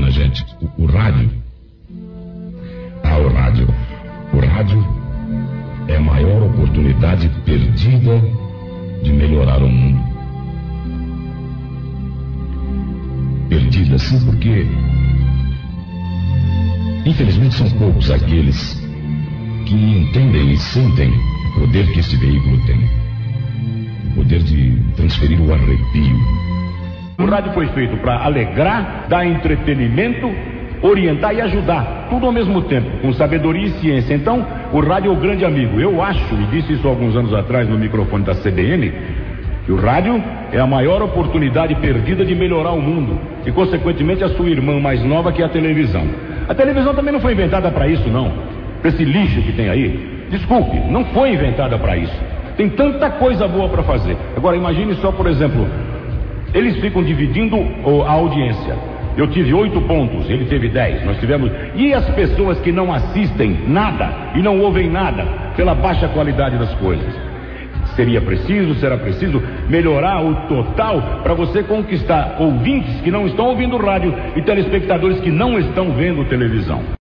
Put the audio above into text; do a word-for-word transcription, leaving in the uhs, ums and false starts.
minha gente, o, o rádio. Ah, o rádio. O rádio é a maior oportunidade perdida de melhorar o mundo. Perdida, sim, porque infelizmente são poucos aqueles que entendem e sentem o poder que esse veículo tem. O poder de transferir o arrepio. O rádio foi feito para alegrar, dar entretenimento, orientar e ajudar, tudo ao mesmo tempo, com sabedoria e ciência. Então, o rádio é o grande amigo. Eu acho, e disse isso alguns anos atrás no microfone da C B N, que o rádio é a maior oportunidade perdida de melhorar o mundo e, consequentemente, a sua irmã mais nova, que é a televisão. A televisão também não foi inventada para isso, não. Para esse lixo que tem aí. Desculpe, não foi inventada para isso. Tem tanta coisa boa para fazer. Agora, imagine só, por exemplo, eles ficam dividindo a audiência. Eu tive oito pontos, ele teve dez. Nós tivemos. E as pessoas que não assistem nada e não ouvem nada pela baixa qualidade das coisas? Seria preciso, será preciso melhorar o total para você conquistar ouvintes que não estão ouvindo rádio e telespectadores que não estão vendo televisão.